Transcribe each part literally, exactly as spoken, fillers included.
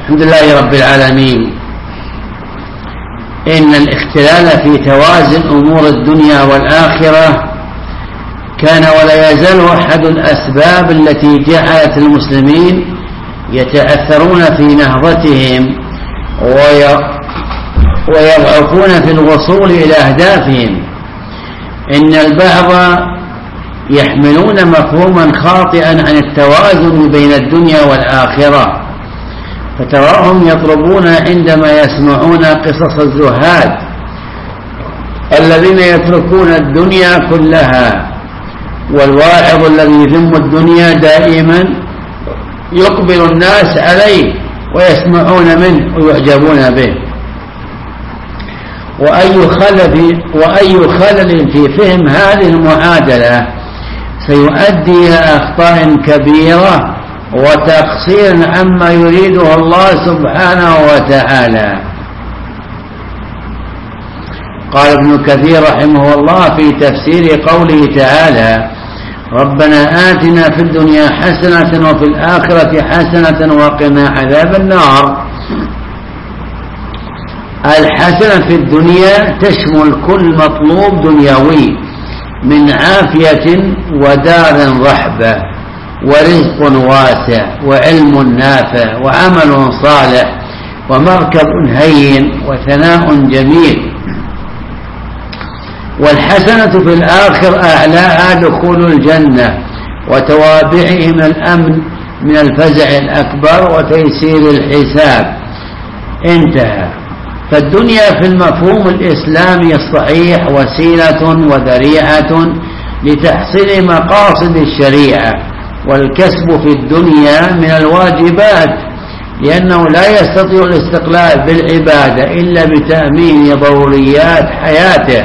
الحمد لله رب العالمين. إن الاختلال في توازن أمور الدنيا والآخرة كان ولا يزال أحد الأسباب التي جعلت المسلمين يتأثرون في نهضتهم ويضعفون في الوصول إلى أهدافهم. إن البعض يحملون مفهوما خاطئا عن التوازن بين الدنيا والآخرة، فتراهم يطلبون عندما يسمعون قصص الزهاد الذين يتركون الدنيا كلها، والواعظ الذي يذم الدنيا دائما يقبل الناس عليه ويسمعون منه ويعجبون به. وأي خلل وأي خلل في فهم هذه المعادلة سيؤدي إلى أخطاء كبيرة وتقصير عما يريده الله سبحانه وتعالى. قال ابن كثير رحمه الله في تفسير قوله تعالى: ربنا آتنا في الدنيا حسنة وفي الآخرة حسنة وقنا عذاب النار. الحسنة في الدنيا تشمل كل مطلوب دنيوي من عافية ودار رحبة ورزق واسع وعلم نافع وعمل صالح ومركب هين وثناء جميل. والحسنة في الآخر أعلاها دخول الجنة وتوابعه من الأمن من الفزع الأكبر وتيسير الحساب. انتهى. فالدنيا في المفهوم الإسلامي الصحيح وسيلة وذريعة لتحصيل مقاصد الشريعة، والكسب في الدنيا من الواجبات، لأنه لا يستطيع الاستقلال بالعبادة إلا بتأمين ضروريات حياته،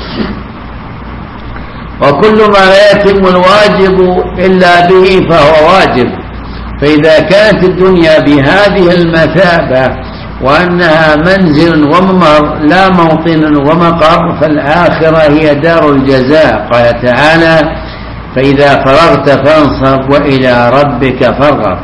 وكل ما لا يتم الواجب إلا به فهو واجب. فإذا كانت الدنيا بهذه المثابة وأنها منزل وممر لا موطن ومقر، فالآخرة هي دار الجزاء. قال تعالى: فإذا فرغت فانصب وإلى ربك فارغب.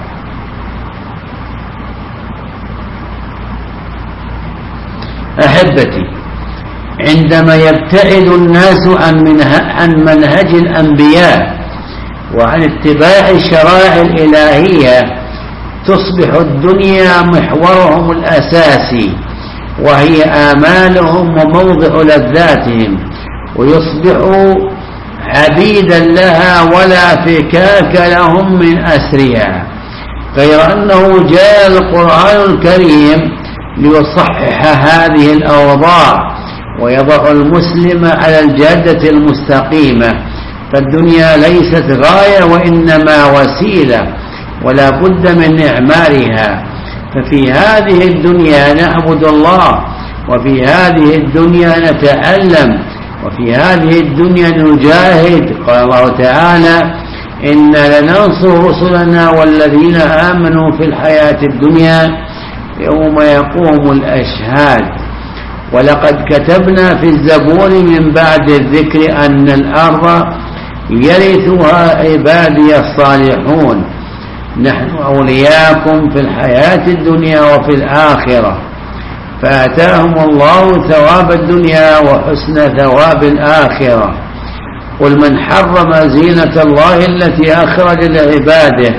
أحبتي، عندما يبتعد الناس عن منهج الأنبياء وعن اتباع الشرائع الإلهية تصبح الدنيا محورهم الأساسي، وهي آمالهم وموضع لذاتهم، ويصبحوا عبيدا لها ولا فكاك لهم من أسرها. غير أنه جاء القرآن الكريم ليصحح هذه الأوضاع ويضع المسلم على الجادة المستقيمة. فالدنيا ليست غاية وإنما وسيلة، ولا بد من إعمارها. ففي هذه الدنيا نعبد الله، وفي هذه الدنيا نتعلم، وفي هذه الدنيا نجاهد. قال الله تعالى: إنا لننصر رسلنا والذين آمنوا في الحياة الدنيا يوم يقوم الأشهاد. ولقد كتبنا في الزبور من بعد الذكر أن الأرض يرثها عبادي الصالحون، نحن أولياكم في الحياة الدنيا وفي الآخرة. فآتاهم الله ثواب الدنيا وحسن ثواب الآخرة. قل من حرم زينة الله التي أخرج لعباده.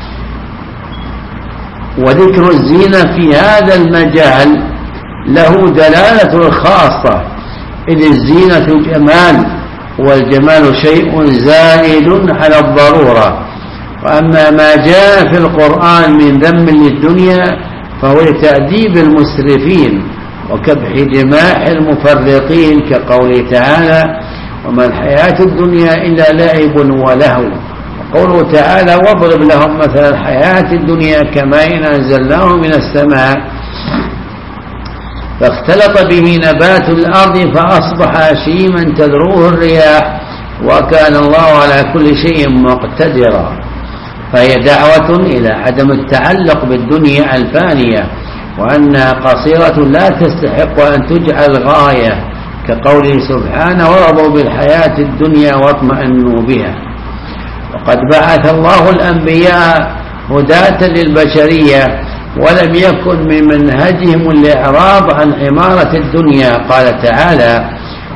وذكر الزينة في هذا المجال له دلالة خاصة، إذ الزينة جمال، والجمال شيء زائد على الضرورة. وأما ما جاء في القرآن من ذم للدنيا فهو لتأديب المسرفين وكبح جماح المفرطين، كقوله تعالى: وما الحياة الدنيا إلا لعب ولهو. وقوله تعالى: واضرب لهم مثل الحياة الدنيا كماء أنزلناه من السماء فاختلط به نبات الأرض فأصبح هشيما تذروه الرياح وكان الله على كل شيء مقتدرا. فهي دعوة إلى عدم التعلق بالدنيا الفانية، وأنها قصيرة لا تستحق أن تجعل غاية، كقوله سبحانه: ورضوا بالحياة الدنيا واطمأنوا بها. وقد بعث الله الأنبياء هداة للبشرية ولم يكن من منهجهم الإعراض عن عمارة الدنيا. قال تعالى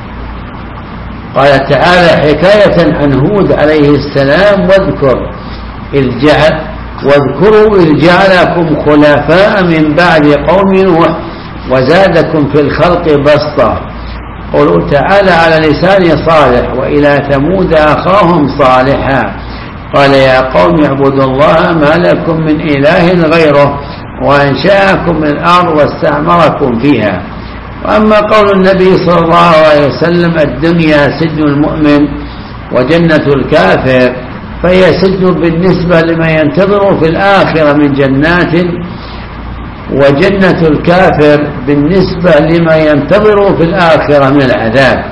قال تعالى حكاية عن هود عليه السلام: واذكر إذ جعل واذكروا إذ جعلكم خلفاء من بعد قوم نوح وزادكم في الخلق بسطة. قوله تعالى على لسان صالح: وإلى ثمود أخاهم صالحا قال يا قوم اعبدوا الله ما لكم من إله غيره وأنشأكم من الأرض واستعمركم فيها. وأما قول النبي صلى الله عليه وسلم: الدنيا سجن المؤمن وجنة الكافر، فهي سجن بالنسبة لما ينتظر في الآخرة من جنات، وجنة الكافر بالنسبة لما ينتظر في الآخرة من العذاب.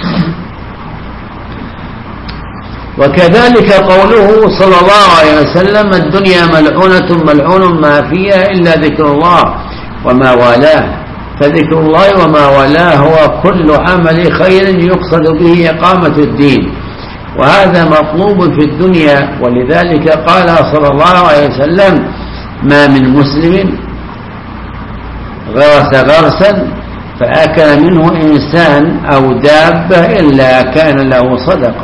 وكذلك قوله صلى الله عليه وسلم: الدنيا ملعونة ملعون ما فيها إلا ذكر الله وما والاه، فذكر الله وما والاه هو كل عمل خير يقصد به إقامة الدين، وهذا مطلوب في الدنيا. ولذلك قال صلى الله عليه وسلم: ما من مسلم غرس غرسا فأكل منه إنسان أو دابة إلا كان له صدقة.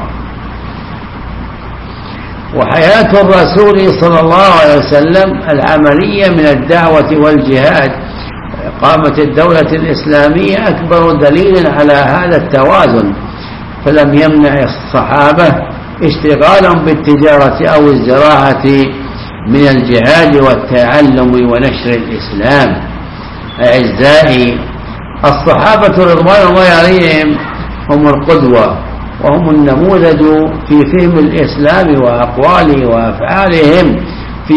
وحياة الرسول صلى الله عليه وسلم العملية من الدعوة والجهاد وإقامة الدولة الإسلامية أكبر دليل على هذا التوازن، فلم يمنع الصحابة اشتغالهم بالتجارة أو الزراعة من الجهاد والتعلم ونشر الإسلام. أعزائي، الصحابة رضوان الله عليهم هم القدوة وهم النموذج في فهم الإسلام وأقواله وأفعالهم في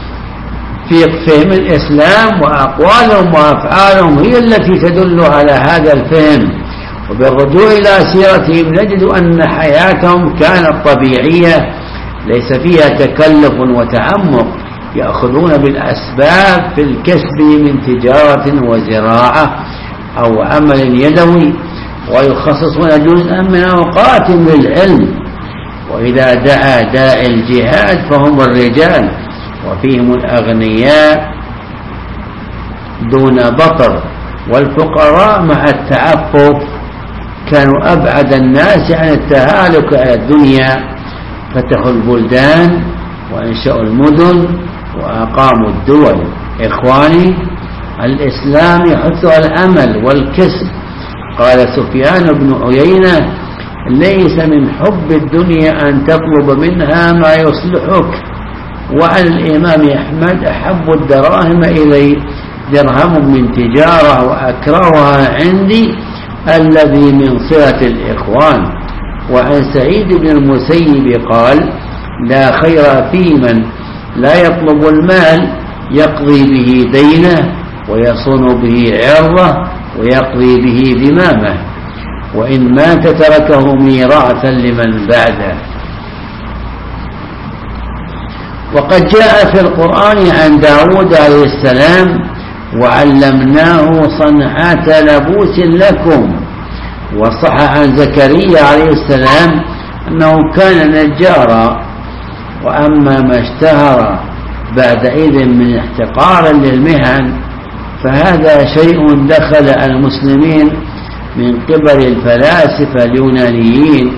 في فهم الإسلام، وأقوالهم وأفعالهم هي التي تدل على هذا الفهم. وبالرجوع إلى سيرتهم نجد أن حياتهم كانت طبيعية ليس فيها تكلف وتعمق، يأخذون بالأسباب في الكسب من تجارة وزراعة أو عمل يدوي، ويخصصون جزءا من أوقاتهم للعلم. وإذا دعا داعي الجهاد فهم الرجال، وفيهم الأغنياء دون بطر، والفقراء مع التعفف كانوا أبعد الناس عن التهالك على الدنيا، فتحوا البلدان وأنشأوا المدن وأقاموا الدول. إخواني، الإسلام يحث على العمل والكسب. قال سفيان بن عيينة: ليس من حب الدنيا أن تطلب منها ما يصلحك. وعن الإمام أحمد: أحب الدراهم إلي درهم من تجارة وأكرهها عندي الذي من صلة الإخوان. وعن سعيد بن المسيب قال: لا خير في من لا يطلب المال يقضي به دينه ويصون به عرضه ويقضي به ذمامه، وإن مات تركه ميراثا لمن بعده. وقد جاء في القرآن عن داود عليه السلام: وعلمناه صنعة لبوس لكم. وصح عن زكريا عليه السلام أنه كان نجارا. وأما ما اشتهر بعدئذ من احتقار للمهن فهذا شيء دخل المسلمين من قبل الفلاسفة اليونانيين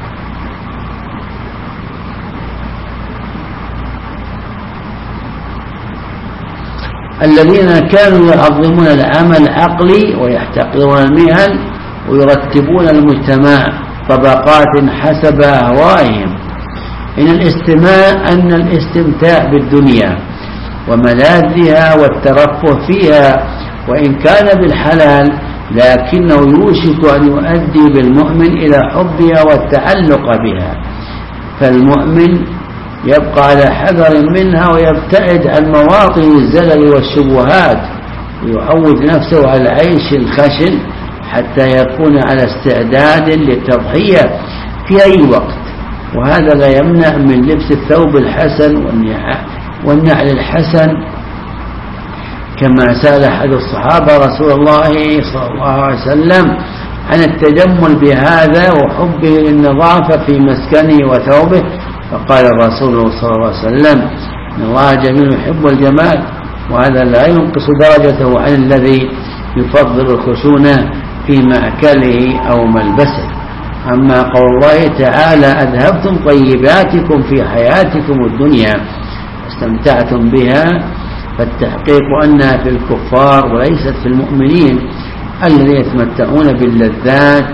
الذين كانوا يعظمون العمل العقلي ويحتقرون المهن ويرتبون المجتمع طبقات حسب أهوائهم. إن الاستماع أن الاستمتاع بالدنيا وملاذها والترفه فيها وإن كان بالحلال لكنه يوشك أن يؤدي بالمؤمن إلى حبها والتعلق بها، فالمؤمن يبقى على حذر منها ويبتعد عن مواطن الزلل والشبهات ويعود نفسه على العيش الخشن حتى يكون على استعداد للتضحية في أي وقت. وهذا لا يمنع من لبس الثوب الحسن والنعل الحسن، كما سأل أحد الصحابة رسول الله صلى الله عليه وسلم عن التجمل بهذا وحبه للنظافة في مسكنه وثوبه، فقال الرسول صلى الله عليه وسلم: إن الله جميل يحب الجمال وهذا لا ينقص درجته عن الذي يفضل الخشونة في مأكله أو ملبسه. أما قول الله تعالى أذهبتم طيباتكم في حياتكم الدنيا استمتعتم بها، فالتحقيق أنها في الكفار وليست في المؤمنين الذين يتمتعون باللذات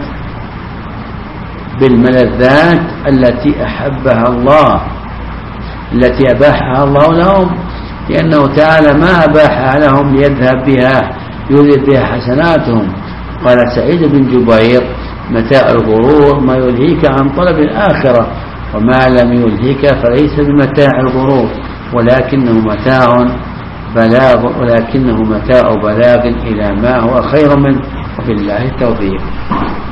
بالملذات التي أحبها الله التي أباحها الله لهم، لأنه تعالى ما أباحها لهم ليذهب بها يريد بها حسناتهم. قال سعيد بن جبير متاع الغرور ما يلهيك عن طلب الآخرة، وما لم يلهيك فليس بمتاع الغرور ولكنه متاع بلاغ ولكنه متاع بلاغ إلى ما هو خير منه. وبالله التوفيق.